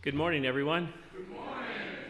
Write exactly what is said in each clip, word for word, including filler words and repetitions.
Good morning, everyone. Good morning.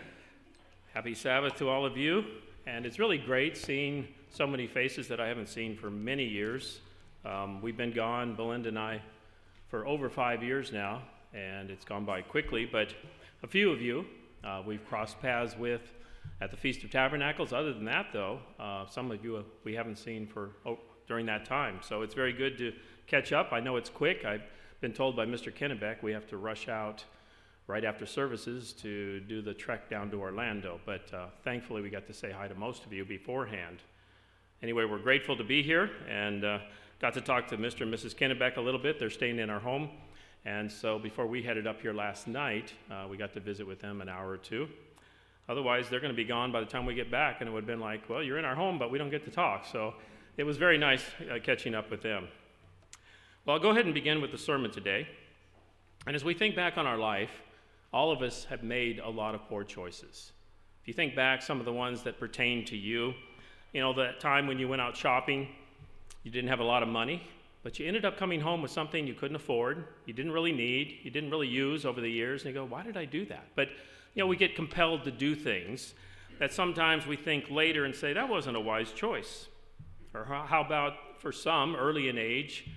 Happy Sabbath to all of you. And it's really great seeing so many faces that I haven't seen for many years. Um, we've been gone, Belinda and I, for over five years now, and it's gone by quickly. But a few of you uh, we've crossed paths with at the Feast of Tabernacles. Other than that, though, uh, some of you we haven't seen for oh, during that time. So it's very good to catch up. I know it's quick. I've been told by Mister Kennebeck we have to rush out right after services to do the trek down to Orlando, but uh, thankfully we got to say hi to most of you beforehand. Anyway, we're grateful to be here, and uh, got to talk to Mister and Missus Kennebeck a little bit. They're staying in our home, and so before we headed up here last night, uh, we got to visit with them an hour or two. Otherwise, they're going to be gone by the time we get back, and it would have been like, well, you're in our home, but we don't get to talk. So it was very nice uh, catching up with them. Well, I'll go ahead and begin with the sermon today. And as we think back on our life, all of us have made a lot of poor choices. If you think back, some of the ones that pertain to you, you know, that time when you went out shopping, you didn't have a lot of money, but you ended up coming home with something you couldn't afford, you didn't really need, you didn't really use over the years, and you go, why did I do that? But, you know, we get compelled to do things that sometimes we think later and say, that wasn't a wise choice. Or how about for some, early in age,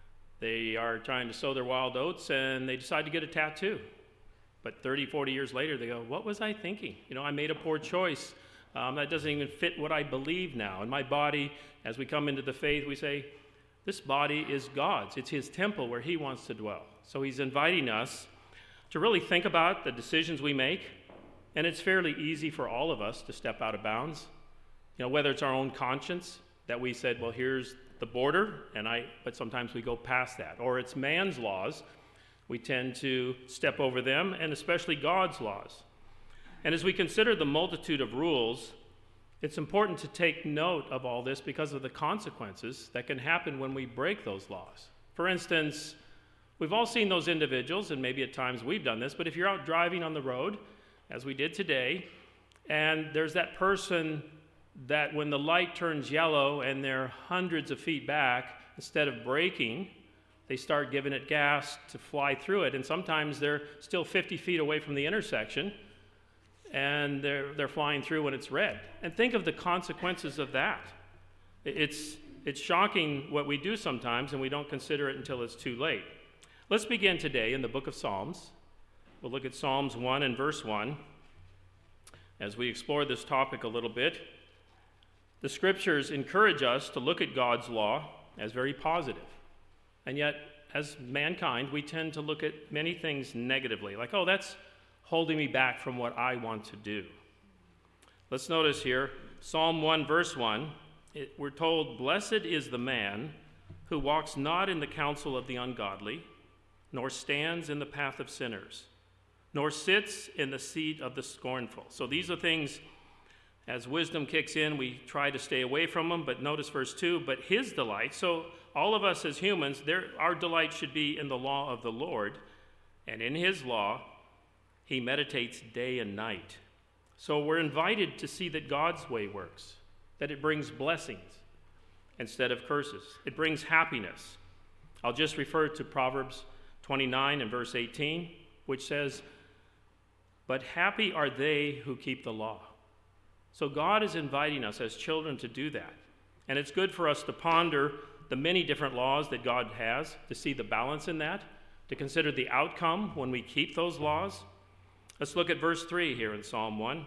they are trying to sow their wild oats and they decide to get a tattoo. But thirty, forty years later, they go, what was I thinking? You know, I made a poor choice. Um, that doesn't even fit what I believe now. And my body, as we come into the faith, we say, this body is God's. It's his temple where he wants to dwell. So he's inviting us to really think about the decisions we make. And it's fairly easy for all of us to step out of bounds. You know, whether it's our own conscience, that we said, well, here's the border, and I. but sometimes we go past that. Or it's man's laws. We tend to step over them, and especially God's laws. And as we consider the multitude of rules, it's important to take note of all this because of the consequences that can happen when we break those laws. For instance, we've all seen those individuals, and maybe at times we've done this, but if you're out driving on the road, as we did today, and there's that person that when the light turns yellow and they're hundreds of feet back, instead of braking, they start giving it gas to fly through it, and sometimes they're still fifty feet away from the intersection, and they're they're flying through when it's red. And think of the consequences of that. It's it's shocking what we do sometimes, and we don't consider it until it's too late. Let's begin today in the book of Psalms. We'll look at Psalms one and verse one as we explore this topic a little bit. The scriptures encourage us to look at God's law as very positive. And yet, as mankind, we tend to look at many things negatively, like, oh, that's holding me back from what I want to do. Let's notice here, Psalm one, verse one, it, we're told, blessed is the man who walks not in the counsel of the ungodly, nor stands in the path of sinners, nor sits in the seat of the scornful. So these are things, as wisdom kicks in, we try to stay away from them, but notice verse two, but his delight. So all of us as humans, there, our delight should be in the law of the Lord, and in his law, he meditates day and night. So we're invited to see that God's way works, that it brings blessings instead of curses. It brings happiness. I'll just refer to Proverbs twenty-nine and verse eighteen, which says, but happy are they who keep the law. So God is inviting us as children to do that. And it's good for us to ponder the many different laws that God has, to see the balance in that, to consider the outcome when we keep those laws. Let's look at verse three here in Psalm one.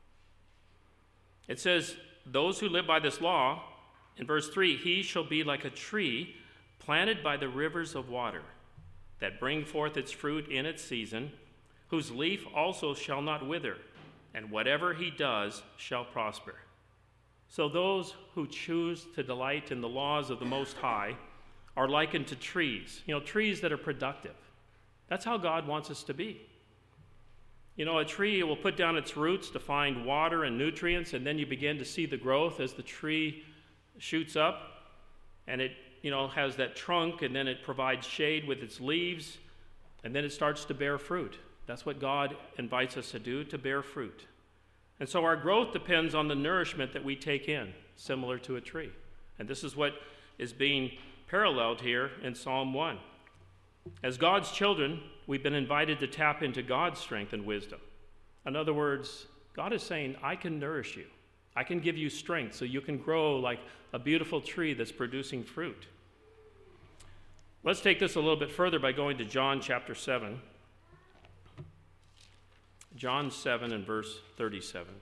It says, those who live by this law, in verse three, he shall be like a tree planted by the rivers of water, that bring forth its fruit in its season, whose leaf also shall not wither, and whatever he does shall prosper. So those who choose to delight in the laws of the Most High are likened to trees, you know, trees that are productive. That's how God wants us to be. You know, a tree will put down its roots to find water and nutrients, and then you begin to see the growth as the tree shoots up, and it, you know, has that trunk, and then it provides shade with its leaves, and then it starts to bear fruit. That's what God invites us to do, to bear fruit. And so our growth depends on the nourishment that we take in, similar to a tree. And this is what is being paralleled here in Psalm one. As God's children, we've been invited to tap into God's strength and wisdom. In other words, God is saying, I can nourish you. I can give you strength so you can grow like a beautiful tree that's producing fruit. Let's take this a little bit further by going to John chapter seven. John seven and verse thirty-seven.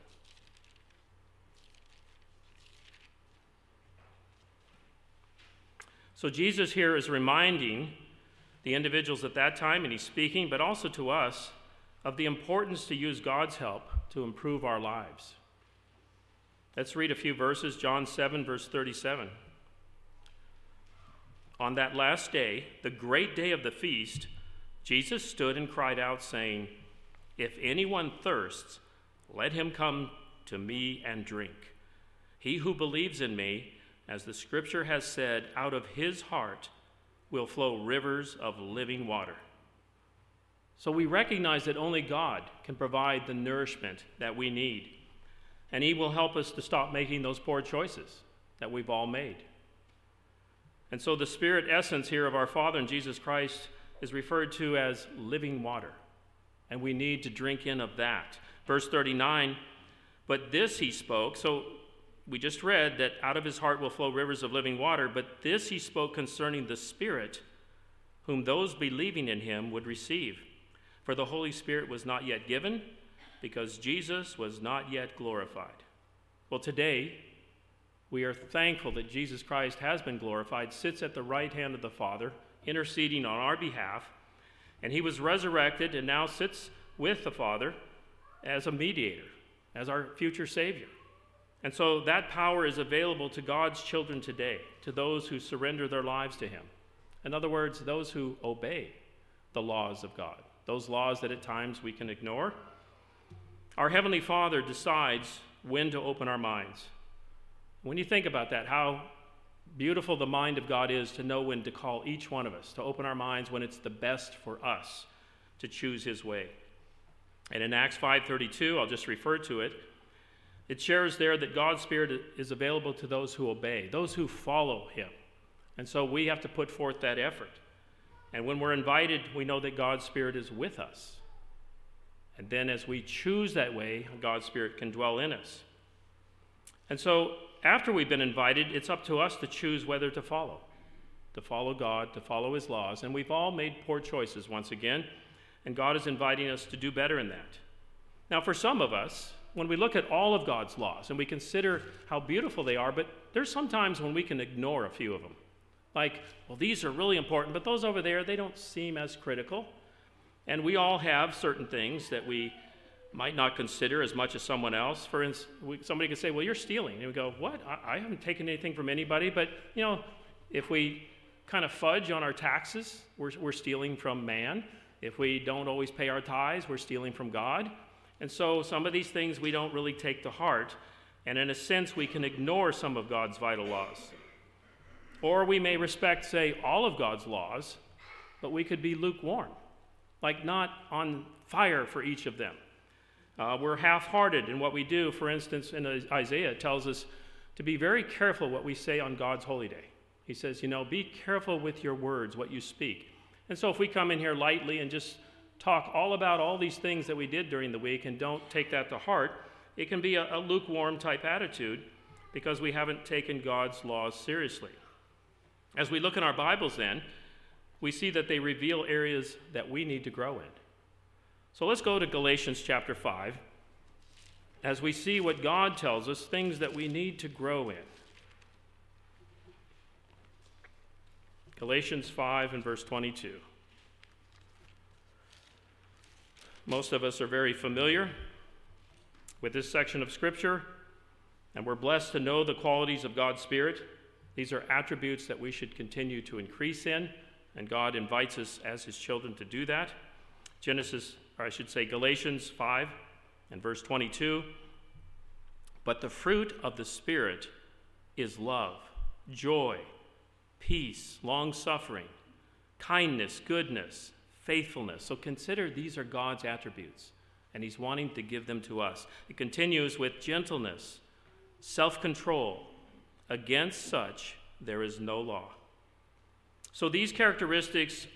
So Jesus here is reminding the individuals at that time, and he's speaking, but also to us, of the importance to use God's help to improve our lives. Let's read a few verses. John seven, verse thirty-seven. On that last day, the great day of the feast, Jesus stood and cried out, saying, If anyone thirsts, let him come to me and drink. He who believes in me, as the scripture has said, out of his heart will flow rivers of living water. So we recognize that only God can provide the nourishment that we need. And he will help us to stop making those poor choices that we've all made. And so the spirit essence here of our Father in Jesus Christ is referred to as living water. And we need to drink in of that. Verse thirty-nine, but this he spoke. So we just read that out of his heart will flow rivers of living water. But this he spoke concerning the Spirit, whom those believing in him would receive. For the Holy Spirit was not yet given, because Jesus was not yet glorified. Well, today, we are thankful that Jesus Christ has been glorified, sits at the right hand of the Father, interceding on our behalf, and he was resurrected and now sits with the Father as a mediator, as our future Savior. And so that power is available to God's children today, to those who surrender their lives to him. In other words, those who obey the laws of God, those laws that at times we can ignore. Our Heavenly Father decides when to open our minds. When you think about that, how beautiful the mind of God is to know when to call each one of us, to open our minds when it's the best for us to choose his way. And in Acts five thirty-two, I'll just refer to it, it shares there that God's Spirit is available to those who obey, those who follow him. And so we have to put forth that effort. And when we're invited, we know that God's Spirit is with us. And then as we choose that way, God's Spirit can dwell in us. And so after we've been invited, it's up to us to choose whether to follow, to follow God, to follow his laws. And we've all made poor choices once again, and God is inviting us to do better in that. Now, for some of us, when we look at all of God's laws and we consider how beautiful they are, but there's sometimes when we can ignore a few of them. Like, well, these are really important, but those over there, they don't seem as critical. And we all have certain things that we might not consider as much as someone else. For instance, we, somebody could say, well, you're stealing. And we go, what? I, I haven't taken anything from anybody. But, you know, if we kind of fudge on our taxes, we're, we're stealing from man. If we don't always pay our tithes, we're stealing from God. And so some of these things we don't really take to heart. And in a sense, we can ignore some of God's vital laws. Or we may respect, say, all of God's laws, but we could be lukewarm, like not on fire for each of them. Uh, we're half-hearted in what we do. For instance, in Isaiah, it tells us to be very careful what we say on God's holy day. He says, you know, be careful with your words, what you speak. And so if we come in here lightly and just talk all about all these things that we did during the week and don't take that to heart, it can be a, a lukewarm type attitude because we haven't taken God's laws seriously. As we look in our Bibles then, we see that they reveal areas that we need to grow in. So let's go to Galatians chapter five as we see what God tells us, things that we need to grow in. Galatians five and verse twenty-two. Most of us are very familiar with this section of Scripture, and we're blessed to know the qualities of God's Spirit. These are attributes that we should continue to increase in, and God invites us as his children to do that. Genesis, or I should say Galatians five and verse twenty-two. But the fruit of the Spirit is love, joy, peace, long-suffering, kindness, goodness, faithfulness. So consider these are God's attributes, and he's wanting to give them to us. It continues with gentleness, self-control. Against such there is no law. So these characteristics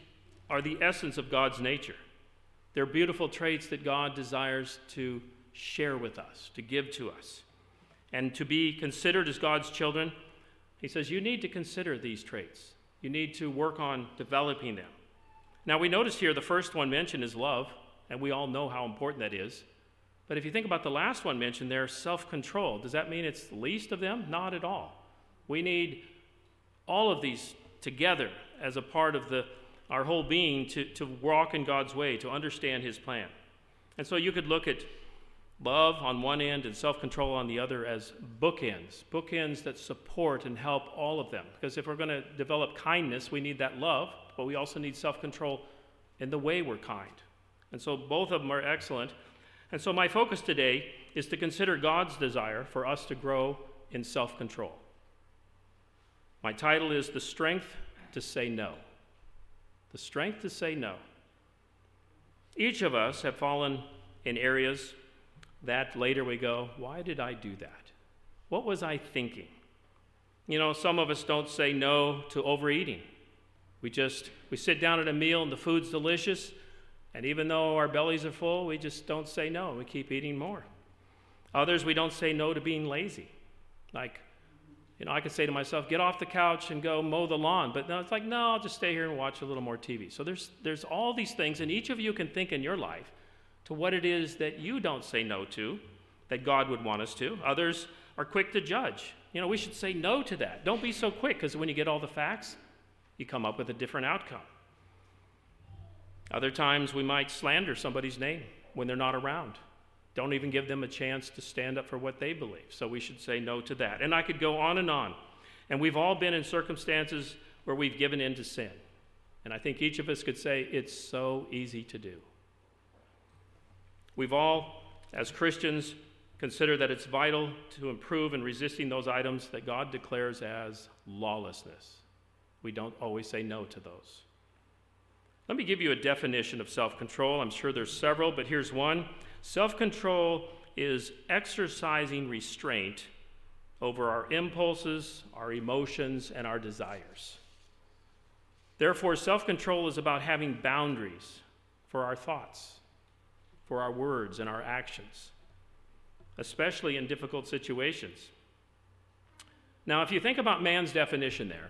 are the essence of God's nature. They're beautiful traits that God desires to share with us, to give to us. And to be considered as God's children, he says, you need to consider these traits. You need to work on developing them. Now, we notice here the first one mentioned is love, and we all know how important that is. But if you think about the last one mentioned there, self-control, does that mean it's the least of them? Not at all. We need all of these together as a part of the, our whole being to, to walk in God's way, to understand his plan. And so you could look at love on one end and self-control on the other as bookends, bookends that support and help all of them. Because if we're going to develop kindness, we need that love, but we also need self-control in the way we're kind. And so both of them are excellent. And so my focus today is to consider God's desire for us to grow in self-control. My title is The Strength to Say No. The strength to say no. Each of us have fallen in areas that later we go, why did I do that? What was I thinking? You know, some of us don't say no to overeating. We just, we sit down at a meal and the food's delicious, and even though our bellies are full, we just don't say no. We keep eating more. Others, we don't say no to being lazy. Like, you know, I could say to myself, get off the couch and go mow the lawn. But no, it's like, no, I'll just stay here and watch a little more T V. So there's, there's all these things, and each of you can think in your life to what it is that you don't say no to, that God would want us to. Others are quick to judge. You know, we should say no to that. Don't be so quick, because when you get all the facts, you come up with a different outcome. Other times we might slander somebody's name when they're not around. Don't even give them a chance to stand up for what they believe. So we should say no to that. And I could go on and on. And we've all been in circumstances where we've given in to sin. And I think each of us could say it's so easy to do. We've all, as Christians, consider that it's vital to improve in resisting those items that God declares as lawlessness. We don't always say no to those. Let me give you a definition of self-control. I'm sure there's several, but here's one. Self-control is exercising restraint over our impulses, our emotions, and our desires. Therefore, self-control is about having boundaries for our thoughts, for our words and our actions, especially in difficult situations. Now, if you think about man's definition there,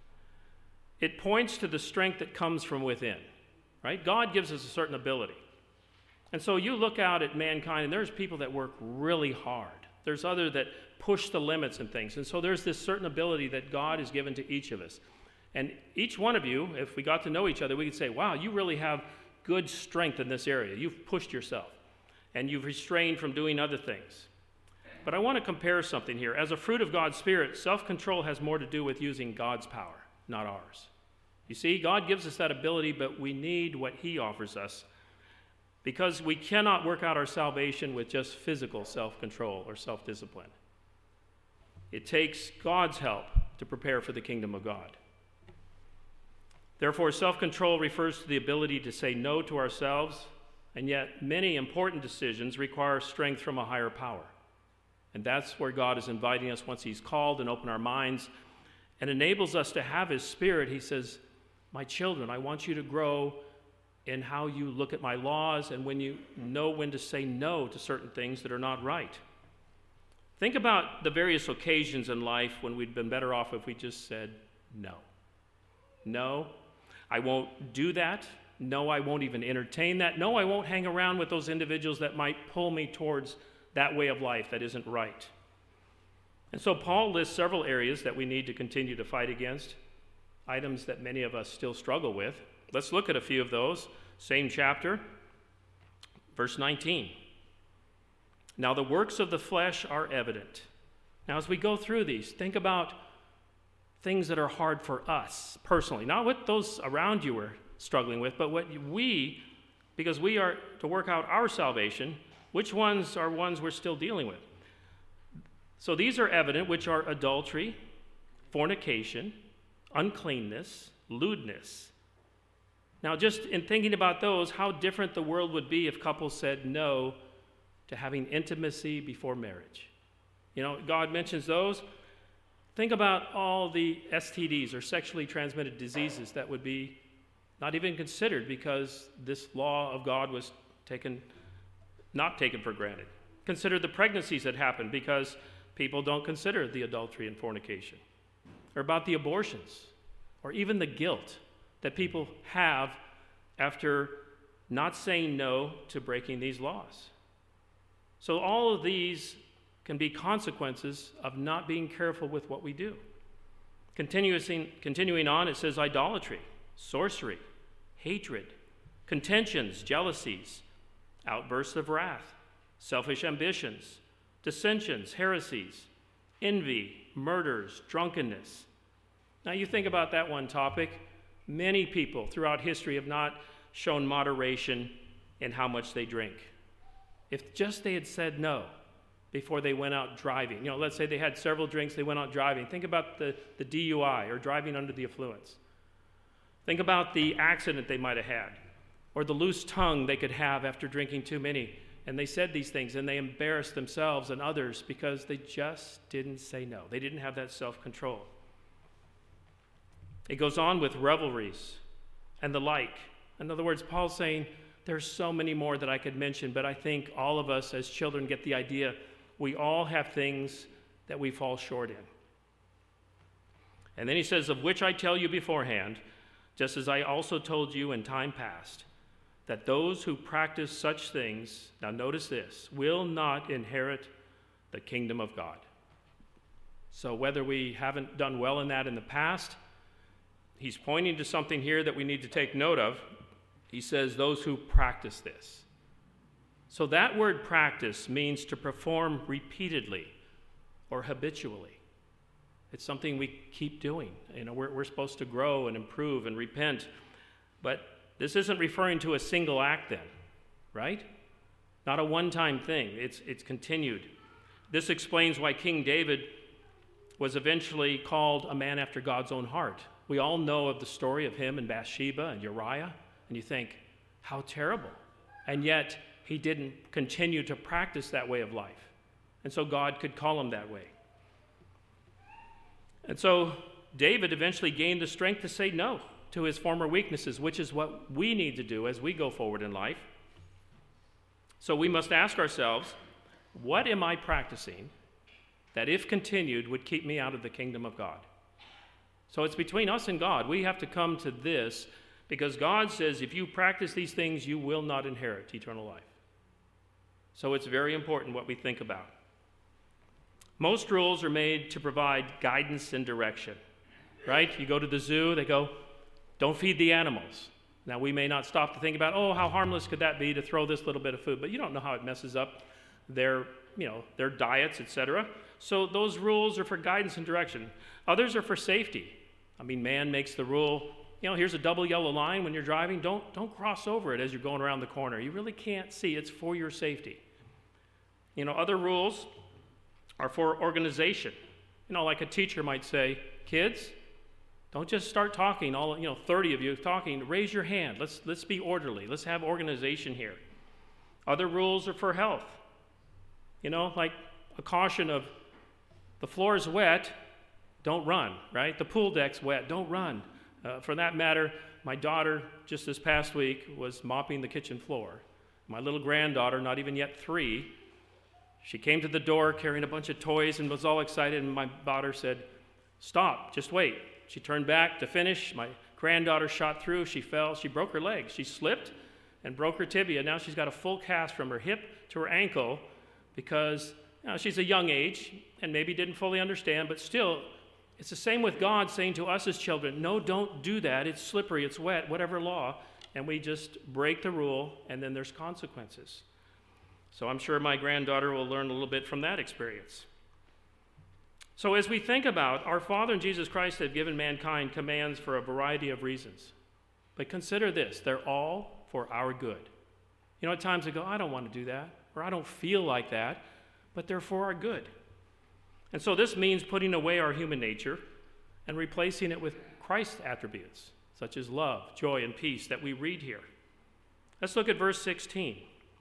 it points to the strength that comes from within, right? God gives us a certain ability. And so you look out at mankind, and there's people that work really hard. There's others that push the limits and things. And so there's this certain ability that God has given to each of us. And each one of you, if we got to know each other, we could say, wow, you really have good strength in this area. You've pushed yourself, and you've restrained from doing other things. But I want to compare something here. As a fruit of God's Spirit, self-control has more to do with using God's power, not ours. You see, God gives us that ability, but we need what he offers us, because we cannot work out our salvation with just physical self-control or self-discipline. It takes God's help to prepare for the kingdom of God. Therefore, self-control refers to the ability to say no to ourselves, and yet many important decisions require strength from a higher power. And that's where God is inviting us once he's called and opened our minds and enables us to have his Spirit. He says, my children, I want you to grow in how you look at my laws and when you know when to say no to certain things that are not right. Think about the various occasions in life when we'd been better off if we just said no. No, I won't do that. No, I won't even entertain that. No, I won't hang around with those individuals that might pull me towards that way of life that isn't right. And so Paul lists several areas that we need to continue to fight against, items that many of us still struggle with. Let's look at a few of those. Same chapter, verse nineteen. Now the works of the flesh are evident. Now as we go through these, think about things that are hard for us personally, not what those around you are struggling with, but what we, because we are to work out our salvation, which ones are ones we're still dealing with. So these are evident, which are adultery, fornication, uncleanness, lewdness. Now, just in thinking about those, how different the world would be if couples said no to having intimacy before marriage. You know, God mentions those. Think about all the S T Ds, or sexually transmitted diseases, that would be not even considered, because this law of God was taken, not taken for granted. Consider the pregnancies that happen because people don't consider the adultery and fornication, or about the abortions, or even the guilt that people have after not saying no to breaking these laws. So all of these can be consequences of not being careful with what we do. Continuing, continuing on, it says idolatry, sorcery, hatred, contentions, jealousies, outbursts of wrath, selfish ambitions, dissensions, heresies, envy, murders, drunkenness. Now you think about that one topic. Many people throughout history have not shown moderation in how much they drink. If just they had said no before they went out driving, you know, let's say they had several drinks, they went out driving. Think about the, the D U I, or driving under the influence. Think about the accident they might have had, or the loose tongue they could have after drinking too many. And they said these things, and they embarrassed themselves and others because they just didn't say no. They didn't have that self-control. It goes on with revelries and the like. In other words, Paul's saying there's so many more that I could mention, but I think all of us as children get the idea. We all have things that we fall short in. And then he says, of which I tell you beforehand, just as I also told you in time past, that those who practice such things, now notice this, will not inherit the kingdom of God. So whether we haven't done well in that in the past, he's pointing to something here that we need to take note of. He says those who practice this. So that word practice means to perform repeatedly or habitually. It's something we keep doing. You know, we're, we're supposed to grow and improve and repent. But this isn't referring to a single act then, right? Not a one-time thing. It's, it's continued. This explains why King David was eventually called a man after God's own heart. We all know of the story of him and Bathsheba and Uriah, and you think, how terrible. And yet, he didn't continue to practice that way of life. And so God could call him that way. And so David eventually gained the strength to say no to his former weaknesses, which is what we need to do as we go forward in life. So we must ask ourselves, what am I practicing that, if continued, would keep me out of the kingdom of God? So it's between us and God. We have to come to this, because God says if you practice these things, you will not inherit eternal life. So it's very important what we think about. Most rules are made to provide guidance and direction, right? You go to the zoo, they go, don't feed the animals. Now, we may not stop to think about, oh, how harmless could that be to throw this little bit of food, but you don't know how it messes up their, you know, their diets, et cetera. So those rules are for guidance and direction. Others are for safety. I mean, man makes the rule, you know, here's a double yellow line when you're driving. Don't, don't cross over it as you're going around the corner. You really can't see. It's for your safety. You know, other rules are for organization. You know, like a teacher might say, kids, don't just start talking, all, you know, thirty of you talking. Raise your hand. Let's, let's be orderly. Let's have organization here. Other rules are for health. You know, like a caution of the floor is wet, don't run, right? The pool deck's wet, don't run. Uh, for that matter, my daughter, just this past week, was mopping the kitchen floor. My little granddaughter, not even yet three, she came to the door carrying a bunch of toys and was all excited, and my daughter said, stop, just wait. She turned back to finish. My granddaughter shot through. She fell. She broke her leg. She slipped and broke her tibia. Now she's got a full cast from her hip to her ankle because, you know, she's a young age and maybe didn't fully understand, but still, it's the same with God saying to us as children, no, don't do that. It's slippery, it's wet, whatever law. And we just break the rule, and then there's consequences. So I'm sure my granddaughter will learn a little bit from that experience. So as we think about, our Father in Jesus Christ have given mankind commands for a variety of reasons. But consider this, they're all for our good. You know, at times we go, I don't want to do that, or I don't feel like that, but they're for our good. And so this means putting away our human nature and replacing it with Christ's attributes, such as love, joy, and peace that we read here. Let's look at verse sixteen.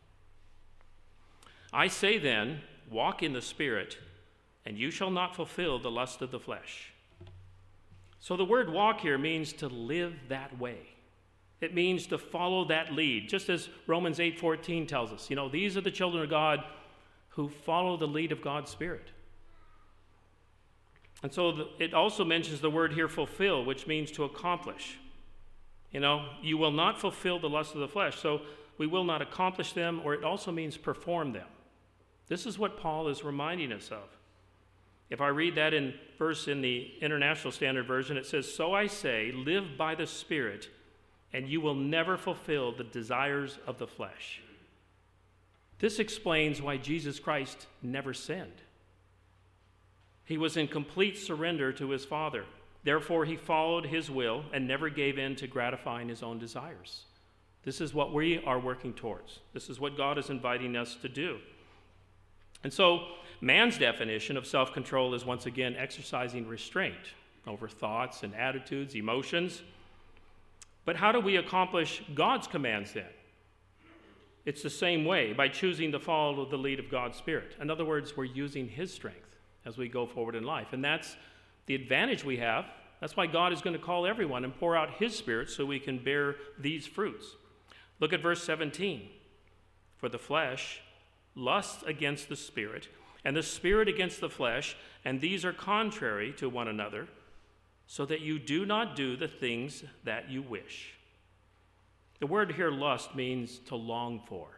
I say then, walk in the Spirit, and you shall not fulfill the lust of the flesh. So the word walk here means to live that way. It means to follow that lead, just as Romans eight fourteen tells us. You know, these are the children of God who follow the lead of God's Spirit. And so the, it also mentions the word here, fulfill, which means to accomplish. You know, you will not fulfill the lust of the flesh, so we will not accomplish them, or it also means perform them. This is what Paul is reminding us of. If I read that in verse in the International Standard Version, it says, "So I say, live by the Spirit, and you will never fulfill the desires of the flesh." This explains why Jesus Christ never sinned. He was in complete surrender to his Father. Therefore, he followed his will and never gave in to gratifying his own desires. This is what we are working towards. This is what God is inviting us to do. And so, man's definition of self-control is once again exercising restraint over thoughts and attitudes, emotions. But how do we accomplish God's commands then? It's the same way, by choosing to follow the lead of God's Spirit. In other words, we're using his strength as we go forward in life. And that's the advantage we have. That's why God is going to call everyone and pour out his Spirit so we can bear these fruits. Look at verse seventeen. "For the flesh lusts against the Spirit, and the Spirit against the flesh, and these are contrary to one another, so that you do not do the things that you wish." The word here, lust, means to long for.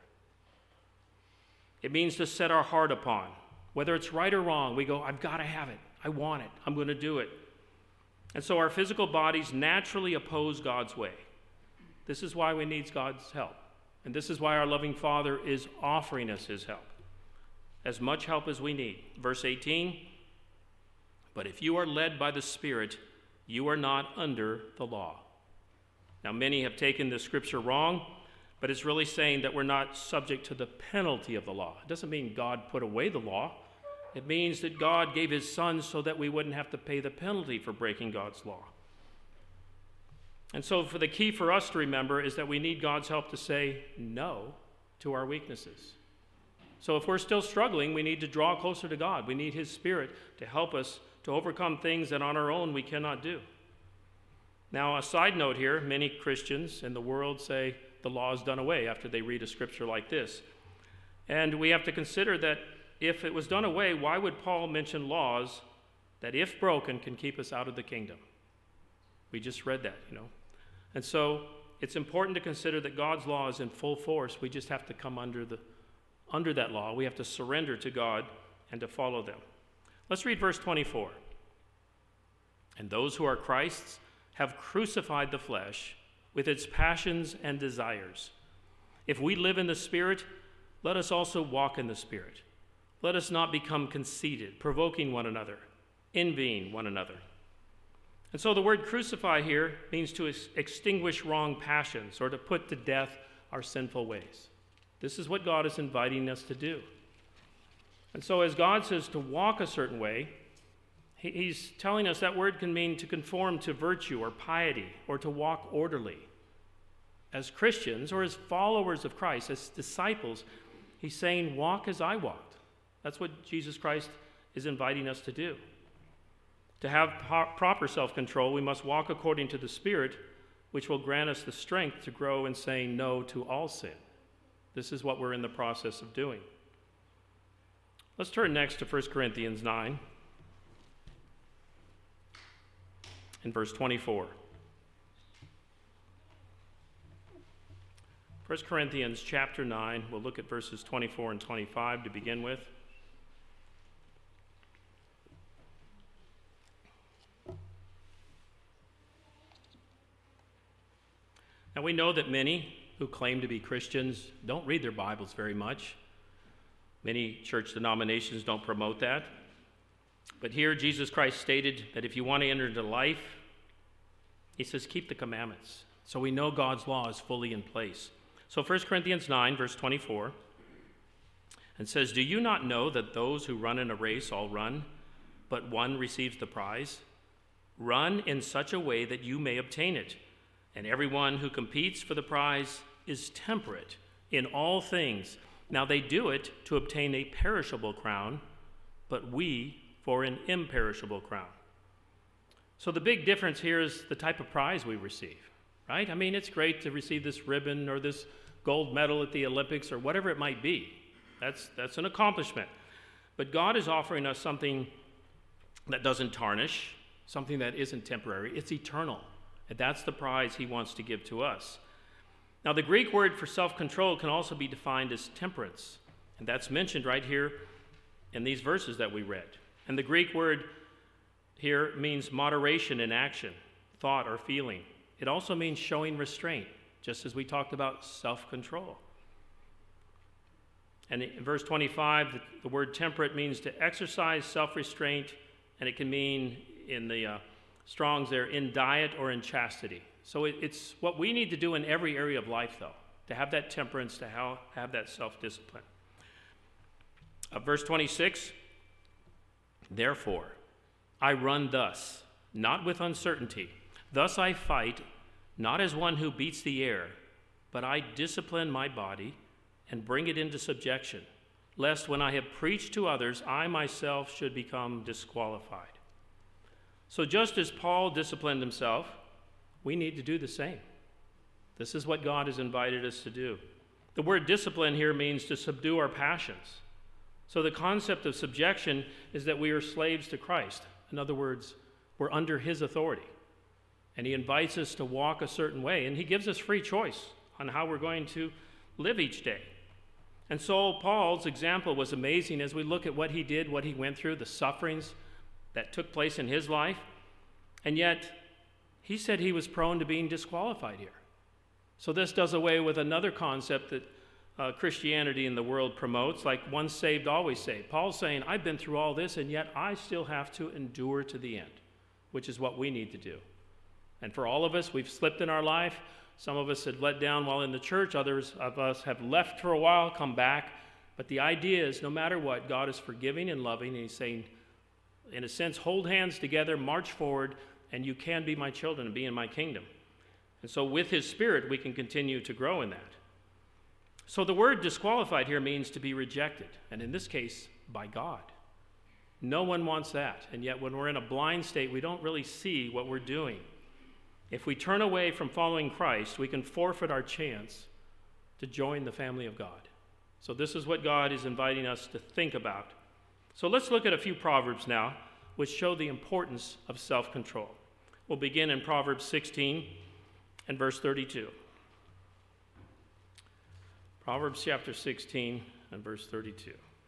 It means to set our heart upon. Whether it's right or wrong, we go, I've got to have it. I want it. I'm going to do it. And so our physical bodies naturally oppose God's way. This is why we need God's help. And this is why our loving Father is offering us his help. As much help as we need. Verse eighteen, "But if you are led by the Spirit, you are not under the law." Now, many have taken this scripture wrong, but it's really saying that we're not subject to the penalty of the law. It doesn't mean God put away the law. It means that God gave his Son so that we wouldn't have to pay the penalty for breaking God's law. And so for the key for us to remember is that we need God's help to say no to our weaknesses. So if we're still struggling, we need to draw closer to God. We need his Spirit to help us to overcome things that on our own we cannot do. Now, a side note here, many Christians in the world say the law is done away after they read a scripture like this. And we have to consider that if it was done away, why would Paul mention laws that, if broken, can keep us out of the kingdom? We just read that, you know. And so it's important to consider that God's law is in full force. We just have to come under the under that law. We have to surrender to God and to follow them. Let's read verse twenty-four. "And those who are Christ's have crucified the flesh with its passions and desires. If we live in the Spirit, let us also walk in the Spirit. Let us not become conceited, provoking one another, envying one another." And so the word crucify here means to ex- extinguish wrong passions or to put to death our sinful ways. This is what God is inviting us to do. And so as God says to walk a certain way, he, he's telling us that word can mean to conform to virtue or piety or to walk orderly. As Christians or as followers of Christ, as disciples, he's saying, walk as I walked. That's what Jesus Christ is inviting us to do. To have po- proper self-control, we must walk according to the Spirit, which will grant us the strength to grow in saying no to all sin. This is what we're in the process of doing. Let's turn next to First Corinthians nine and verse twenty-four. First Corinthians chapter nine, we'll look at verses twenty-four and twenty-five to begin with. Now we know that many who claim to be Christians don't read their Bibles very much. Many church denominations don't promote that. But here Jesus Christ stated that if you want to enter into life, he says, keep the commandments. So we know God's law is fully in place. So First Corinthians nine, verse twenty-four, and says, "Do you not know that those who run in a race all run, but one receives the prize? Run in such a way that you may obtain it. And everyone who competes for the prize is temperate in all things. Now they do it to obtain a perishable crown, but we for an imperishable crown." So the big difference here is the type of prize we receive. right? I mean, it's great to receive this ribbon or this gold medal at the Olympics or whatever it might be. That's, that's an accomplishment. But God is offering us something that doesn't tarnish, something that isn't temporary. It's eternal. And that's the prize he wants to give to us. Now, the Greek word for self-control can also be defined as temperance. And that's mentioned right here in these verses that we read. And the Greek word here means moderation in action, thought, or feeling. It also means showing restraint, just as we talked about self-control. And in verse twenty-five, the, the word temperate means to exercise self-restraint, and it can mean in the uh, Strong's there, in diet or in chastity. So it, it's what we need to do in every area of life, though, to have that temperance, to have, have that self-discipline. Uh, verse twenty-six, therefore, I run thus, not with uncertainty. Thus I fight, not as one who beats the air, but I discipline my body and bring it into subjection, lest when I have preached to others, I myself should become disqualified. So just as Paul disciplined himself, we need to do the same. This is what God has invited us to do. The word discipline here means to subdue our passions. So the concept of subjection is that we are slaves to Christ. In other words, we're under his authority. And he invites us to walk a certain way, and he gives us free choice on how we're going to live each day. And so Paul's example was amazing as we look at what he did, what he went through, the sufferings that took place in his life. And yet, he said he was prone to being disqualified here. So this does away with another concept that uh, Christianity in the world promotes, like once saved, always saved. Paul's saying, I've been through all this, and yet I still have to endure to the end, which is what we need to do. And for all of us, we've slipped in our life. Some of us had let down while in the church. Others of us have left for a while, come back. But the idea is, no matter what, God is forgiving and loving, and he's saying, in a sense, hold hands together, march forward, and you can be my children and be in my kingdom. And so with his Spirit, we can continue to grow in that. So the word disqualified here means to be rejected, and in this case, by God. No one wants that, and yet when we're in a blind state, we don't really see what we're doing. If we turn away from following Christ, we can forfeit our chance to join the family of God. So this is what God is inviting us to think about. So let's look at a few Proverbs now, which show the importance of self-control. We'll begin in Proverbs sixteen and verse thirty-two. Proverbs chapter sixteen and verse thirty-two.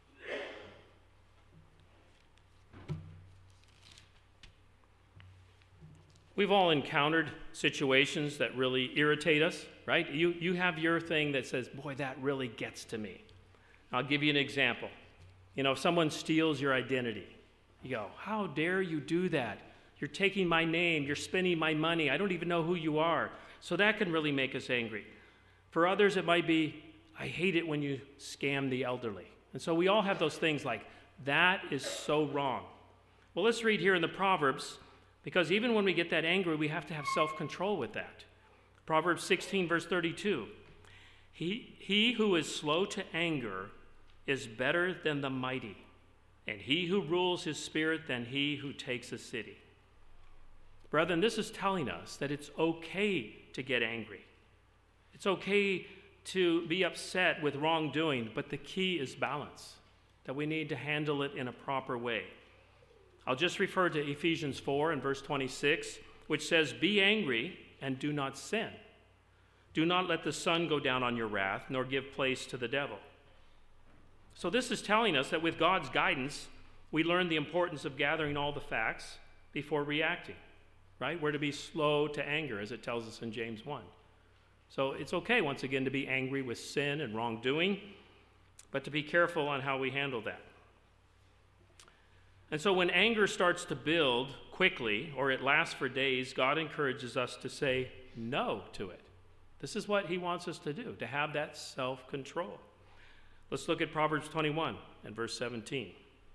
We've all encountered situations that really irritate us, right? You, you have your thing that says, boy, that really gets to me. I'll give you an example. You know, if someone steals your identity, you go, how dare you do that? You're taking my name, you're spending my money, I don't even know who you are. So that can really make us angry. For others, it might be, I hate it when you scam the elderly. And so we all have those things like, that is so wrong. Well, let's read here in the Proverbs, because even when we get that angry, we have to have self-control with that. Proverbs sixteen, verse thirty-two. He, he who is slow to anger is better than the mighty, and he who rules his spirit than he who takes a city. Brethren, this is telling us that it's okay to get angry. It's okay to be upset with wrongdoing, but the key is balance, that we need to handle it in a proper way. I'll just refer to Ephesians four and verse twenty-six, which says, be angry and do not sin. Do not let the sun go down on your wrath, nor give place to the devil. So this is telling us that with God's guidance, we learn the importance of gathering all the facts before reacting, right? We're to be slow to anger, as it tells us in James one. So it's okay, once again, to be angry with sin and wrongdoing, but to be careful on how we handle that. And so when anger starts to build quickly, or it lasts for days, God encourages us to say no to it. This is what he wants us to do, to have that self-control. Let's look at Proverbs twenty-one and verse seventeen.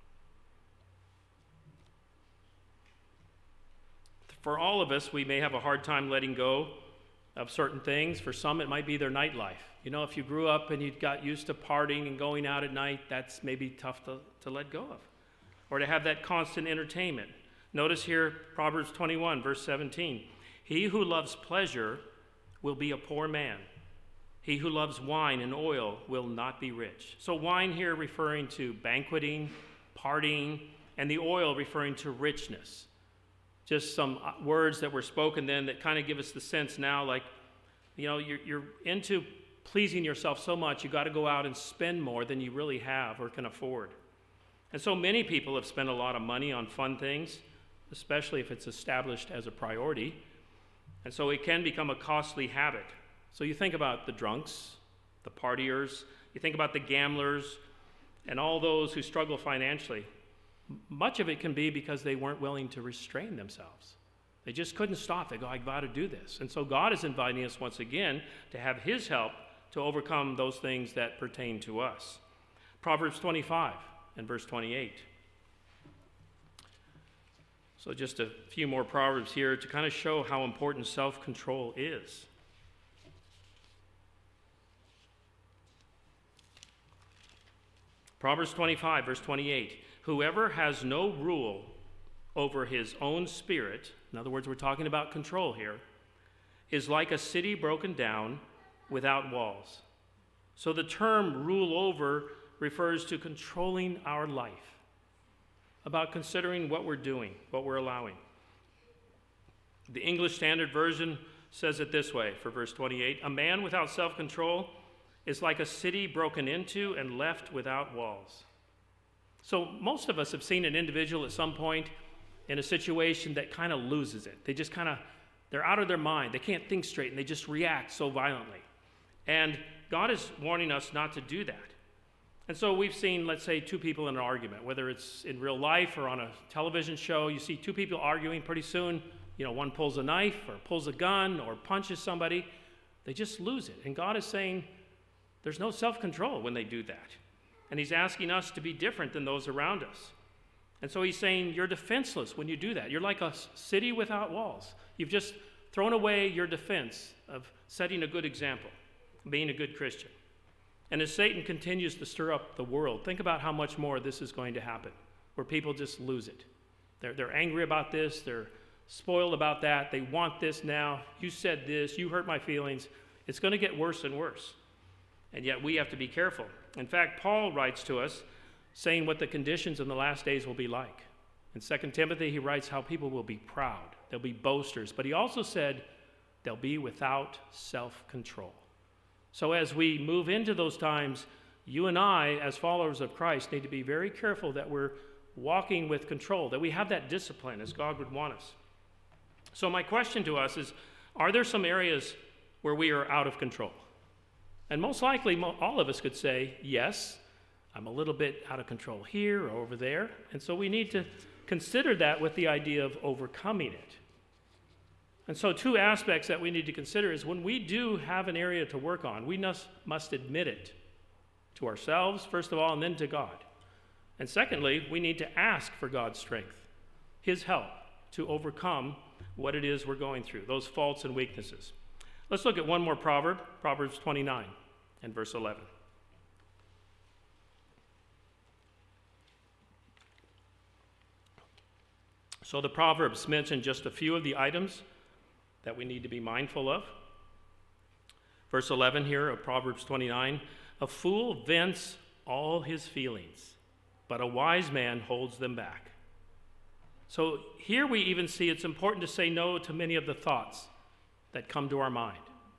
For all of us, we may have a hard time letting go of certain things. For some, it might be their nightlife. You know, if you grew up and you got used to partying and going out at night, that's maybe tough to, to let go of. Or to have that constant entertainment. Notice here, Proverbs twenty-one, verse seventeen. He who loves pleasure will be a poor man. He who loves wine and oil will not be rich. So wine here referring to banqueting, partying, and the oil referring to richness. Just some words that were spoken then that kind of give us the sense now, like, you know, you're, you're into pleasing yourself so much, you got to go out and spend more than you really have or can afford. And so many people have spent a lot of money on fun things, especially if it's established as a priority. And so it can become a costly habit. So you think about the drunks, the partiers, you think about the gamblers, and all those who struggle financially. Much of it can be because they weren't willing to restrain themselves. They just couldn't stop. They go, I've got to do this. And so God is inviting us once again to have his help to overcome those things that pertain to us. Proverbs twenty-five and verse twenty-eight. So just a few more Proverbs here to kind of show how important self-control is. Proverbs twenty-five, verse twenty-eight. Whoever has no rule over his own spirit, in other words, we're talking about control here, is like a city broken down without walls. So the term rule over refers to controlling our life, about considering what we're doing, what we're allowing. The English Standard Version says it this way for verse twenty-eight. A man without self-control is like a city broken into and left without walls. So most of us have seen an individual at some point in a situation that kind of loses it. They just kind of, they're out of their mind. They can't think straight, and they just react so violently. And God is warning us not to do that. And so we've seen, let's say, two people in an argument, whether it's in real life or on a television show. You see two people arguing, pretty soon, you know, one pulls a knife or pulls a gun or punches somebody. They just lose it. And God is saying there's no self-control when they do that. And he's asking us to be different than those around us. And so he's saying you're defenseless when you do that. You're like a city without walls. You've just thrown away your defense of setting a good example, being a good Christian. And as Satan continues to stir up the world, think about how much more this is going to happen, where people just lose it. They're, they're angry about this. They're spoiled about that. They want this now. You said this. You hurt my feelings. It's going to get worse and worse. And yet we have to be careful. In fact, Paul writes to us saying what the conditions in the last days will be like. In Second Timothy, he writes how people will be proud. They'll be boasters. But he also said they'll be without self-control. So as we move into those times, you and I, as followers of Christ, need to be very careful that we're walking with control, that we have that discipline as God would want us. So my question to us is, are there some areas where we are out of control? And most likely, all of us could say, yes, I'm a little bit out of control here or over there. And so we need to consider that with the idea of overcoming it. And so two aspects that we need to consider is when we do have an area to work on, we must, must admit it to ourselves, first of all, and then to God. And secondly, we need to ask for God's strength, his help to overcome what it is we're going through, those faults and weaknesses. Let's look at one more proverb, Proverbs twenty-nine and verse eleven. So the Proverbs mention just a few of the items that we need to be mindful of. Verse eleven here of Proverbs twenty-nine, a fool vents all his feelings, but a wise man holds them back. So here we even see it's important to say no to many of the thoughts that come to our mind.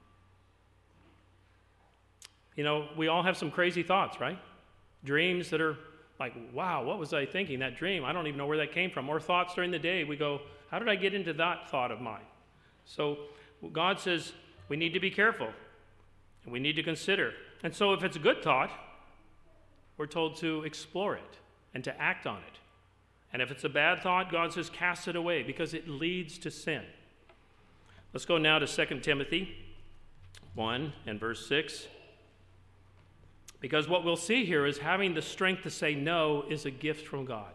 You know, we all have some crazy thoughts, right? Dreams that are like, wow, what was I thinking? That dream, I don't even know where that came from. Or thoughts during the day, we go, how did I get into that thought of mine? So God says we need to be careful and we need to consider. And so if it's a good thought, we're told to explore it and to act on it. And if it's a bad thought, God says cast it away because it leads to sin. Let's go now to Second Timothy one and verse six. Because what we'll see here is having the strength to say no is a gift from God.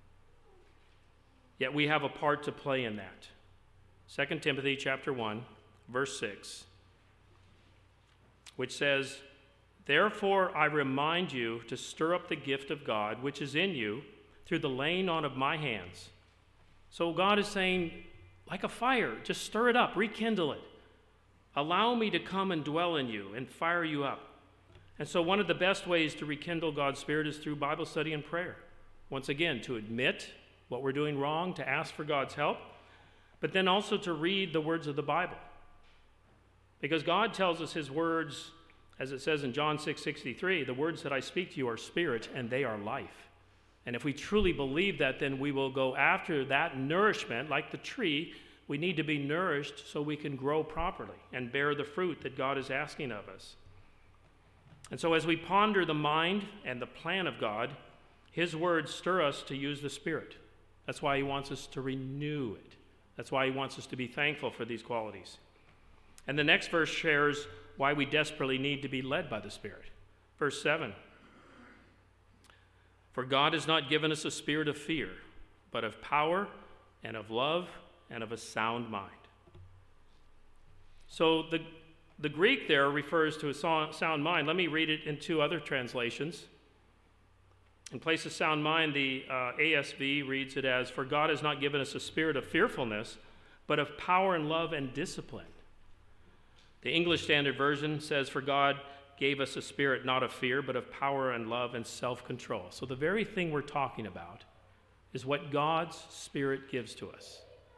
Yet we have a part to play in that. Second Timothy chapter one, verse six, which says, therefore I remind you to stir up the gift of God, which is in you, through the laying on of my hands. So God is saying, like a fire, just stir it up, rekindle it. Allow me to come and dwell in you and fire you up. And so one of the best ways to rekindle God's Spirit is through Bible study and prayer. Once again, to admit what we're doing wrong, to ask for God's help, but then also to read the words of the Bible. Because God tells us his words, as it says in John six sixty-three, the words that I speak to you are spirit and they are life. And if we truly believe that, then we will go after that nourishment like the tree. We need to be nourished so we can grow properly and bear the fruit that God is asking of us. And so as we ponder the mind and the plan of God, his words stir us to use the Spirit. That's why he wants us to renew it. That's why he wants us to be thankful for these qualities. And the next verse shares why we desperately need to be led by the Spirit. Verse seven. For God has not given us a spirit of fear, but of power and of love and of a sound mind. So the, the Greek there refers to a sound mind. Let me read it in two other translations. In place of sound mind, the uh, A S V reads it as, for God has not given us a spirit of fearfulness, but of power and love and discipline. The English Standard Version says, for God gave us a spirit not of fear, but of power and love and self-control. So the very thing we're talking about is what God's Spirit gives to us.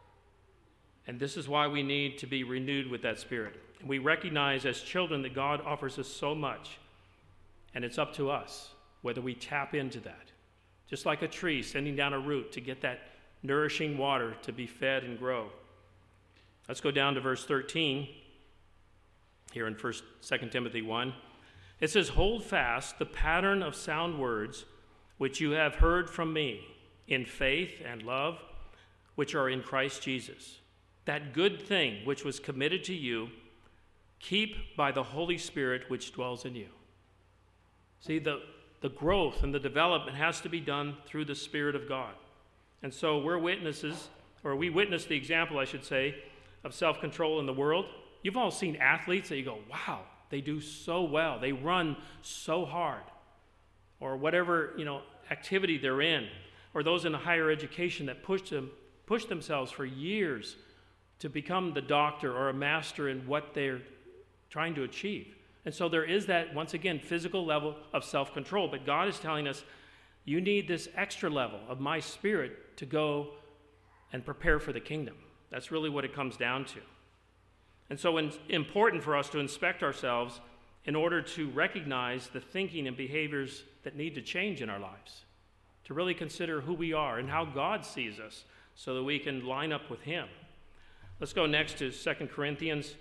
And this is why we need to be renewed with that Spirit. We recognize as children that God offers us so much, and it's up to us whether we tap into that. Just like a tree sending down a root to get that nourishing water to be fed and grow. Let's go down to verse thirteen here in First, Second Timothy one. It says, hold fast the pattern of sound words which you have heard from me in faith and love, which are in Christ Jesus. That good thing which was committed to you, keep by the Holy Spirit which dwells in you. See, the, the growth and the development has to be done through the Spirit of God. And so we're witnesses, or we witness the example, I should say, of self-control in the world. You've all seen athletes that you go, wow, they do so well. They run so hard. Or whatever, you know, activity they're in. Or those in higher education that push them, push themselves for years to become the doctor or a master in what they're trying to achieve. And so there is that, once again, physical level of self-control. But God is telling us, you need this extra level of my Spirit to go and prepare for the kingdom. That's really what it comes down to. And so it's important for us to inspect ourselves in order to recognize the thinking and behaviors that need to change in our lives, to really consider who we are and how God sees us so that we can line up with him. Let's go next to Second Corinthians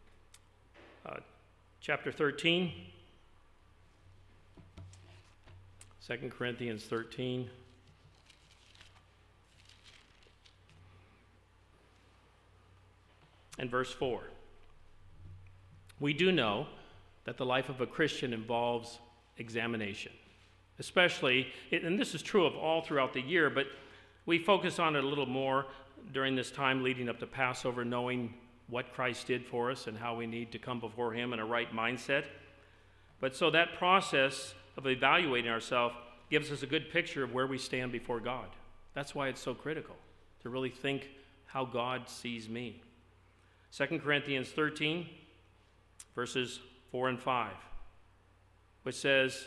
uh, chapter thirteen. Second Corinthians thirteen. And verse four. We do know that the life of a Christian involves examination, especially, and this is true of all throughout the year, but we focus on it a little more during this time leading up to Passover, knowing what Christ did for us and how we need to come before him in a right mindset. But so that process of evaluating ourselves gives us a good picture of where we stand before God. That's why it's so critical to really think how God sees me. Second Corinthians thirteen, verses four and five, which says,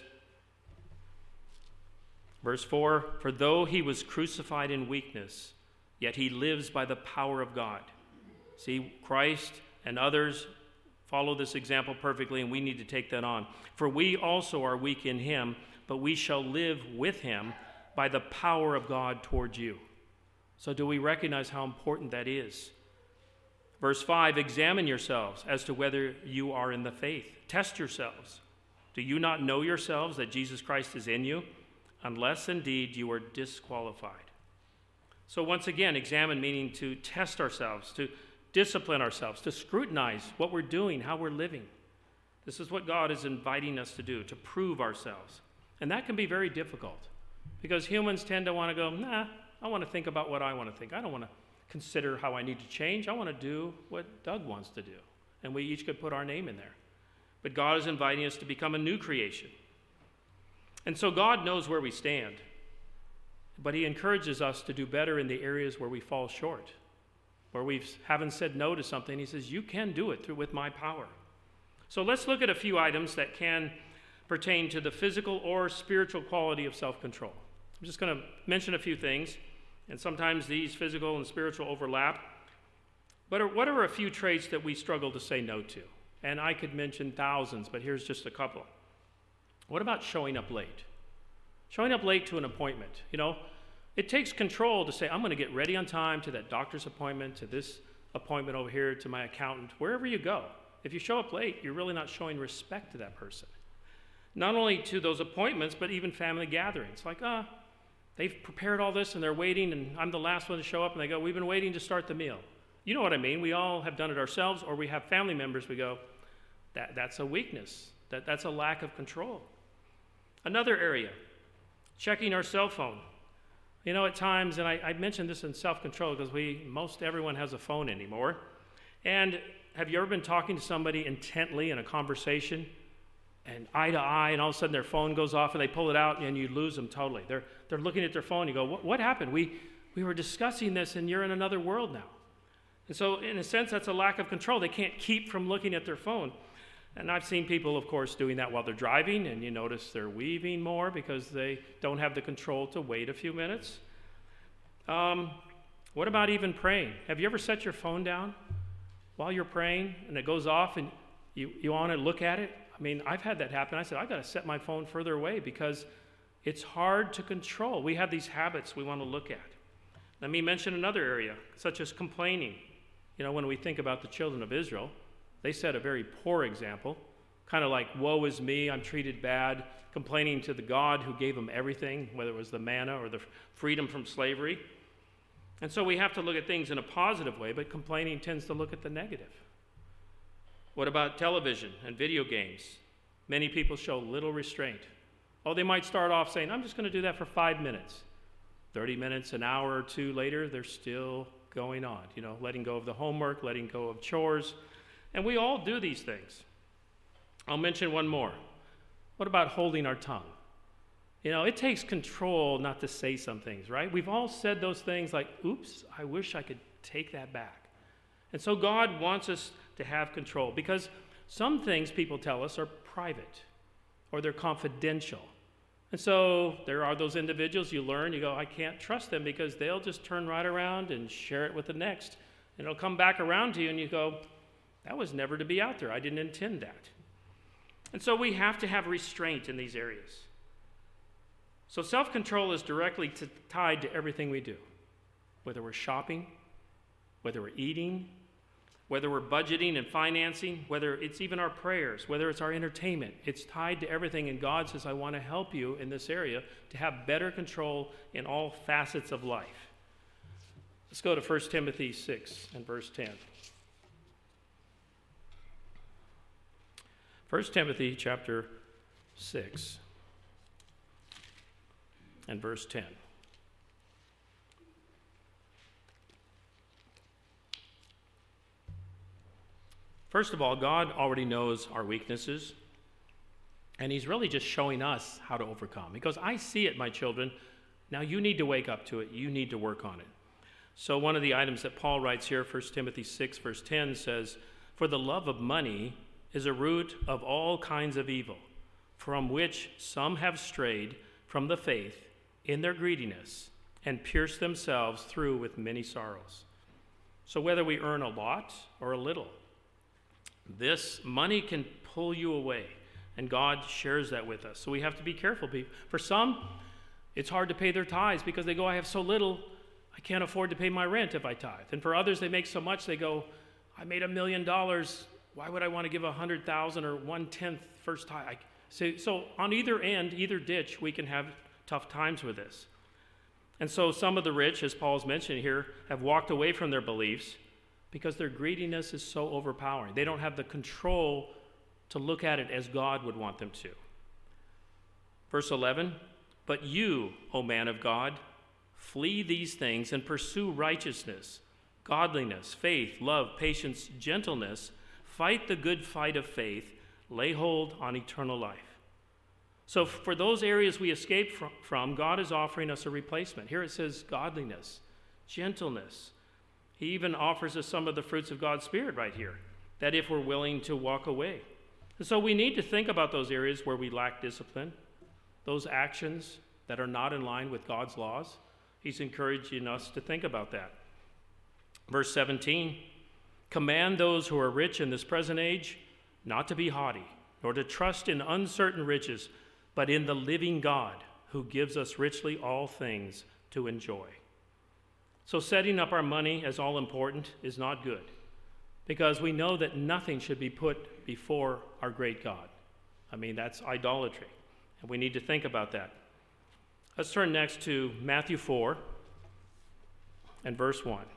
verse four, for though he was crucified in weakness, yet he lives by the power of God. See, Christ and others follow this example perfectly, and we need to take that on. For we also are weak in him, but we shall live with him by the power of God towards you. So do we recognize how important that is? Verse five, examine yourselves as to whether you are in the faith. Test yourselves. Do you not know yourselves that Jesus Christ is in you, unless indeed you are disqualified? So once again, examine meaning to test ourselves, to discipline ourselves, to scrutinize what we're doing, how we're living. This is what God is inviting us to do, to prove ourselves. And that can be very difficult because humans tend to want to go, nah, I want to think about what I want to think. I don't want to consider how I need to change. I want to do what Doug wants to do. And we each could put our name in there. But God is inviting us to become a new creation. And so God knows where we stand. But he encourages us to do better in the areas where we fall short, where we haven't said no to something. He says, you can do it through with my power. So let's look at a few items that can pertain to the physical or spiritual quality of self-control. I'm just going to mention a few things, and sometimes these physical and spiritual overlap. But what are a few traits that we struggle to say no to? And I could mention thousands, but here's just a couple. What about showing up late? Showing up late to an appointment. You know, it takes control to say, I'm going to get ready on time to that doctor's appointment, to this appointment over here, to my accountant, wherever you go. If you show up late, you're really not showing respect to that person. Not only to those appointments, but even family gatherings. Like, ah, oh, they've prepared all this and they're waiting, and I'm the last one to show up, and they go, we've been waiting to start the meal. You know what I mean? We all have done it ourselves, or we have family members, we go, that, that's a weakness. That, that's a lack of control. Another area, checking our cell phone. You know, at times, and I, I mentioned this in self-control because we, most everyone has a phone anymore. And have you ever been talking to somebody intently in a conversation, and eye to eye, and all of a sudden their phone goes off and they pull it out and you lose them totally? They're, they're looking at their phone, you go, what, what happened? We, we were discussing this and you're in another world now. And so in a sense, that's a lack of control. They can't keep from looking at their phone. And I've seen people, of course, doing that while they're driving, and you notice they're weaving more because they don't have the control to wait a few minutes. Um, what about even praying? Have you ever set your phone down while you're praying and it goes off and you, you want to look at it? I mean, I've had that happen. I said, I've got to set my phone further away because it's hard to control. We have these habits we want to look at. Let me mention another area, such as complaining. You know, when we think about the children of Israel, they set a very poor example, kind of like, woe is me, I'm treated bad, complaining to the God who gave them everything, whether it was the manna or the freedom from slavery. And so we have to look at things in a positive way, but complaining tends to look at the negative. What about television and video games? Many people show little restraint. Oh, they might start off saying, I'm just going to do that for five minutes. thirty minutes, an hour or two later, they're still going on, you know, letting go of the homework, letting go of chores. And we all do these things. I'll mention one more. What about holding our tongue? You know, it takes control not to say some things, right? We've all said those things like, oops, I wish I could take that back. And so God wants us to have control because some things people tell us are private or they're confidential. And so there are those individuals you learn, you go, I can't trust them because they'll just turn right around and share it with the next. And it'll come back around to you and you go, that was never to be out there. I didn't intend that. And so we have to have restraint in these areas. So self-control is directly t- tied to everything we do, whether we're shopping, whether we're eating, whether we're budgeting and financing, whether it's even our prayers, whether it's our entertainment. It's tied to everything, and God says, I want to help you in this area to have better control in all facets of life. Let's go to First Timothy six and verse ten. First Timothy chapter six and verse ten. First of all, God already knows our weaknesses, and he's really just showing us how to overcome. He goes, I see it, my children. Now you need to wake up to it. You need to work on it. So one of the items that Paul writes here, First Timothy six, verse ten, says, for the love of money is a root of all kinds of evil, from which some have strayed from the faith in their greediness and pierced themselves through with many sorrows. So whether we earn a lot or a little, this money can pull you away, and God shares that with us. So we have to be careful. For some, it's hard to pay their tithes because they go, I have so little, I can't afford to pay my rent if I tithe. And for others, they make so much, they go, I made a million dollars. Why would I want to give a hundred thousand or one-tenth first tithe? I, so, so on either end, either ditch, we can have tough times with this. And so some of the rich, as Paul's mentioned here, have walked away from their beliefs because their greediness is so overpowering. They don't have the control to look at it as God would want them to. Verse eleven, but you, O man of God, flee these things and pursue righteousness, godliness, faith, love, patience, gentleness. Fight the good fight of faith. Lay hold on eternal life. So for those areas we escaped from, God is offering us a replacement. Here it says godliness, gentleness, He even offers us some of the fruits of God's Spirit right here, that if we're willing to walk away. And so we need to think about those areas where we lack discipline, those actions that are not in line with God's laws. He's encouraging us to think about that. Verse seventeen, command those who are rich in this present age not to be haughty, nor to trust in uncertain riches, but in the living God, who gives us richly all things to enjoy. So setting up our money as all important is not good, because we know that nothing should be put before our great God. I mean, that's idolatry, and we need to think about that. Let's turn next to Matthew four and verse one.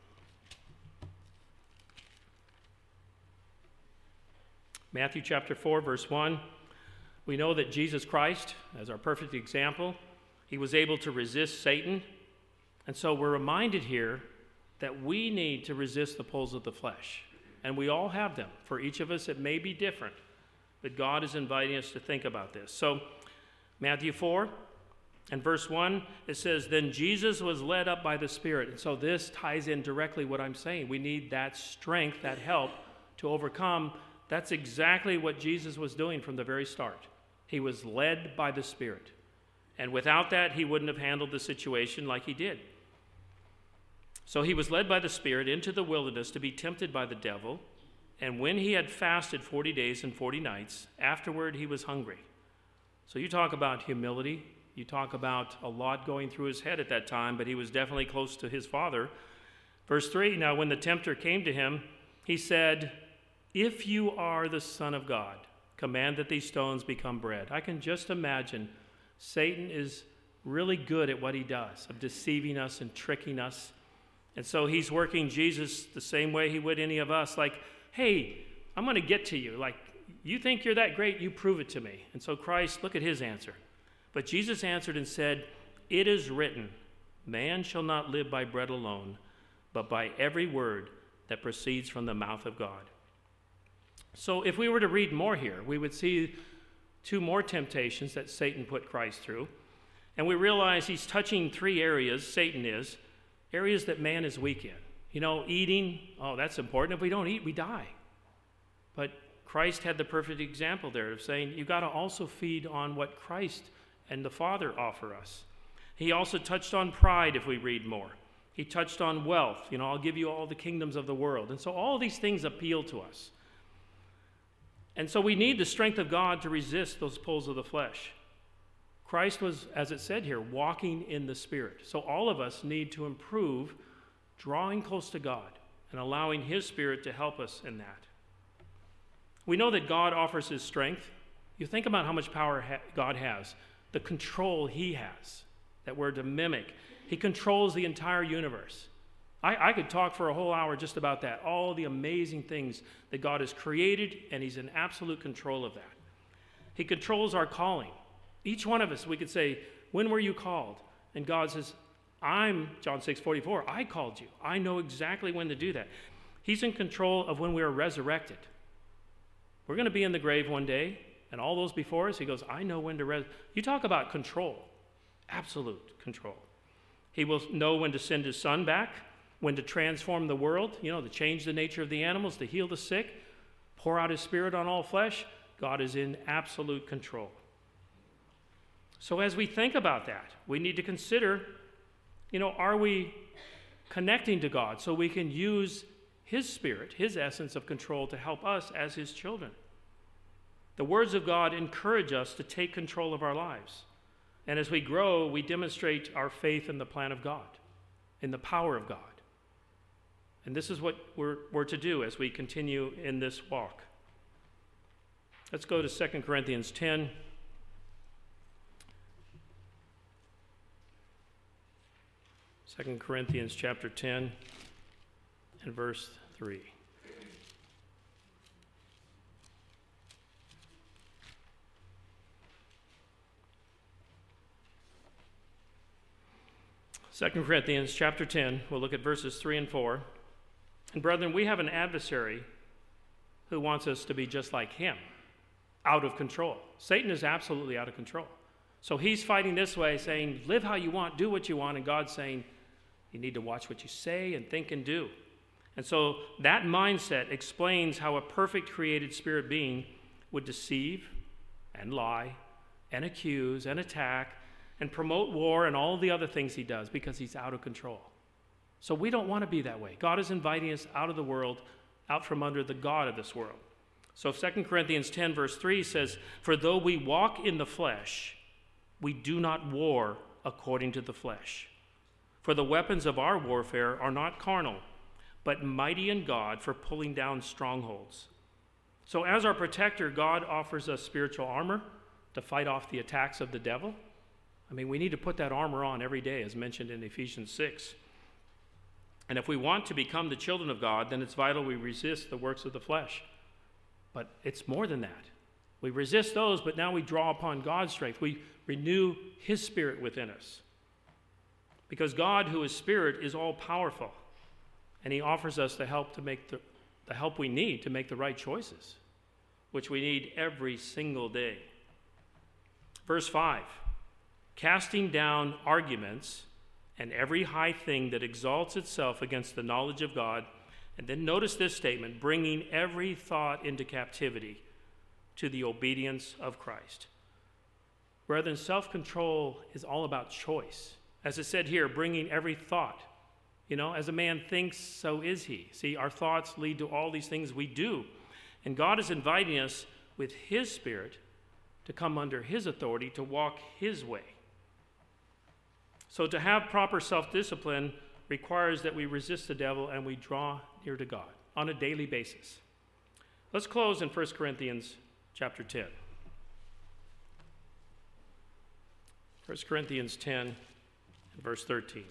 Matthew chapter four, verse one. We know that Jesus Christ, as our perfect example, he was able to resist Satan. And so we're reminded here that we need to resist the pulls of the flesh. And we all have them. For each of us, it may be different. But God is inviting us to think about this. So Matthew four and verse one, it says, then Jesus was led up by the Spirit. And so this ties in directly what I'm saying. We need that strength, that help to overcome. That's exactly what Jesus was doing from the very start. He was led by the Spirit. And without that, he wouldn't have handled the situation like he did. So he was led by the Spirit into the wilderness to be tempted by the devil. And when he had fasted forty days and forty nights, afterward he was hungry. So you talk about humility. You talk about a lot going through his head at that time, but he was definitely close to his Father. Verse three, now when the tempter came to him, he said, if you are the Son of God, command that these stones become bread. I can just imagine Satan is really good at what he does, of deceiving us and tricking us. And so he's working Jesus the same way he would any of us, like, hey, I'm going to get to you. Like, you think you're that great, you prove it to me. And so Christ, look at his answer. But Jesus answered and said, it is written, man shall not live by bread alone, but by every word that proceeds from the mouth of God. So if we were to read more here, we would see two more temptations that Satan put Christ through. And we realize he's touching three areas, Satan is, areas that man is weak in. You know, eating, oh, that's important. If we don't eat, we die. But Christ had the perfect example there of saying, you've got to also feed on what Christ and the Father offer us. He also touched on pride if we read more. He touched on wealth. You know, I'll give you all the kingdoms of the world. And so all these things appeal to us. And so we need the strength of God to resist those pulls of the flesh. Christ was, as it said here, walking in the Spirit. So all of us need to improve drawing close to God and allowing his Spirit to help us in that. We know that God offers his strength. You think about how much power ha- God has, the control he has, that we're to mimic. He controls the entire universe. I, I could talk for a whole hour just about that, all the amazing things that God has created, and he's in absolute control of that. He controls our calling. Each one of us, we could say, when were you called? And God says, I'm, John six forty-four, I called you. I know exactly when to do that. He's in control of when we are resurrected. We're going to be in the grave one day, and all those before us, he goes, I know when to res. You talk about control, absolute control. He will know when to send his son back, when to transform the world, you know, to change the nature of the animals, to heal the sick, pour out his Spirit on all flesh. God is in absolute control. So as we think about that, we need to consider, you know, are we connecting to God so we can use his Spirit, his essence of control to help us as his children? The words of God encourage us to take control of our lives. And as we grow, we demonstrate our faith in the plan of God, in the power of God. And this is what we're, we're to do as we continue in this walk. Let's go to Second Corinthians ten. Second Corinthians chapter ten and verse three. Second Corinthians chapter ten, we'll look at verses three and four. And brethren, we have an adversary who wants us to be just like him, out of control. Satan is absolutely out of control. So he's fighting this way, saying, live how you want, do what you want, and God's saying, You need to watch what you say and think and do. And so that mindset explains how a perfect created spirit being would deceive and lie and accuse and attack and promote war and all the other things he does because he's out of control. So we don't want to be that way. God is inviting us out of the world, out from under the god of this world. So Second Corinthians ten verse three says, "For though we walk in the flesh, we do not war according to the flesh. For the weapons of our warfare are not carnal, but mighty in God for pulling down strongholds." So as our protector, God offers us spiritual armor to fight off the attacks of the devil. I mean, we need to put that armor on every day, as mentioned in Ephesians six. And if we want to become the children of God, then it's vital we resist the works of the flesh. But it's more than that. We resist those, but now we draw upon God's strength. We renew his spirit within us. Because God, who is spirit, is all-powerful. And he offers us the help to make the, the help we need to make the right choices, which we need every single day. Verse five, "Casting down arguments and every high thing that exalts itself against the knowledge of God." And then notice this statement, "bringing every thought into captivity to the obedience of Christ." Brethren, self-control is all about choice. As it said here, bringing every thought. You know, as a man thinks, so is he. See, our thoughts lead to all these things we do. And God is inviting us with his spirit to come under his authority, to walk his way. So to have proper self-discipline requires that we resist the devil and we draw near to God on a daily basis. Let's close in First Corinthians chapter ten. First Corinthians ten and verse thirteen.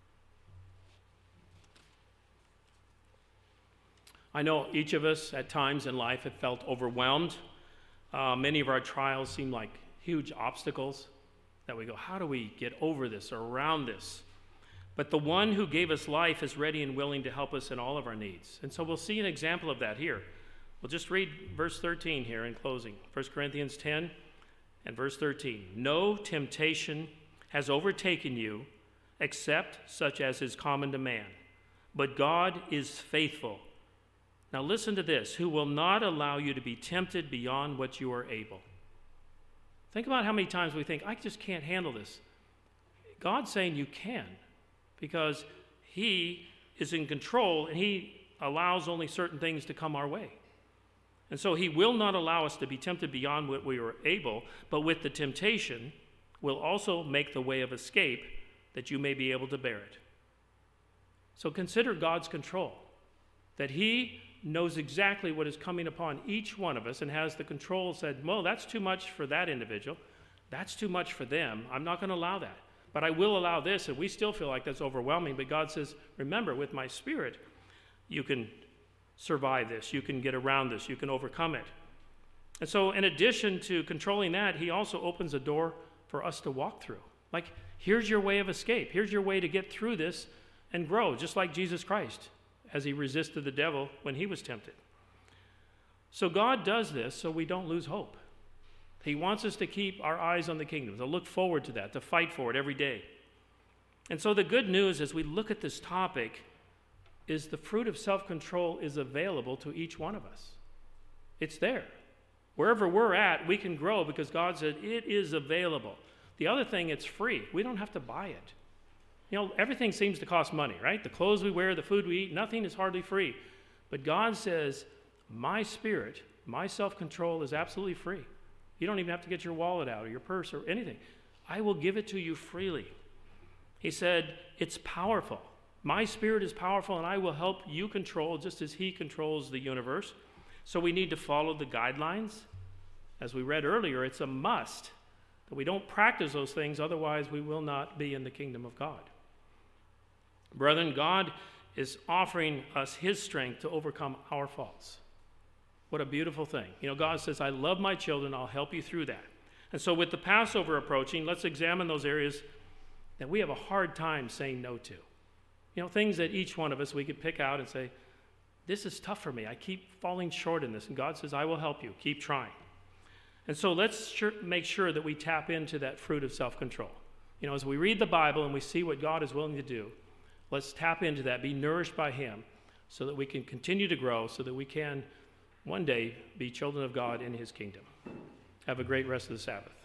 I know each of us at times in life have felt overwhelmed. Uh, many of our trials seem like huge obstacles that we go, how do we get over this or around this? But the one who gave us life is ready and willing to help us in all of our needs. And so we'll see an example of that here. We'll just read verse thirteen here in closing. First Corinthians ten and verse thirteen. "No temptation has overtaken you except such as is common to man. But God is faithful." Now listen to this, "who will not allow you to be tempted beyond what you are able." Think about how many times we think, I just can't handle this. God's saying you can, because he is in control and he allows only certain things to come our way. And so he will not allow us to be tempted beyond what we are able, but with the temptation will also make the way of escape that you may be able to bear it. So consider God's control, that he knows exactly what is coming upon each one of us and has the control, said, well, that's too much for that individual. That's too much for them. I'm not going to allow that. But I will allow this, and we still feel like that's overwhelming. But God says, remember, with my spirit, you can survive this. You can get around this. You can overcome it. And so in addition to controlling that, he also opens a door for us to walk through. Like, here's your way of escape. Here's your way to get through this and grow, just like Jesus Christ, as he resisted the devil when he was tempted. So God does this so we don't lose hope. He wants us to keep our eyes on the kingdom, to look forward to that, to fight for it every day. And so the good news as we look at this topic is the fruit of self-control is available to each one of us. It's there. Wherever we're at, we can grow because God said it is available. The other thing, it's free. We don't have to buy it. You know, everything seems to cost money, right? The clothes we wear, the food we eat, nothing is hardly free. But God says, my spirit, my self-control is absolutely free. You don't even have to get your wallet out or your purse or anything. I will give it to you freely. He said, it's powerful. My spirit is powerful, and I will help you control just as he controls the universe. So we need to follow the guidelines. As we read earlier, it's a must that we don't practice those things, otherwise we will not be in the kingdom of God. Brethren, God is offering us his strength to overcome our faults. What a beautiful thing. You know, God says, I love my children, I'll help you through that. And so with the Passover approaching, let's examine those areas that we have a hard time saying no to. You know, things that each one of us, we could pick out and say, this is tough for me. I keep falling short in this. And God says, I will help you. Keep trying. And so let's sure, make sure that we tap into that fruit of self-control. You know, as we read the Bible and we see what God is willing to do, Let's tap into that, be nourished by him, so that we can continue to grow, so that we can one day be children of God in his kingdom. Have a great rest of the Sabbath.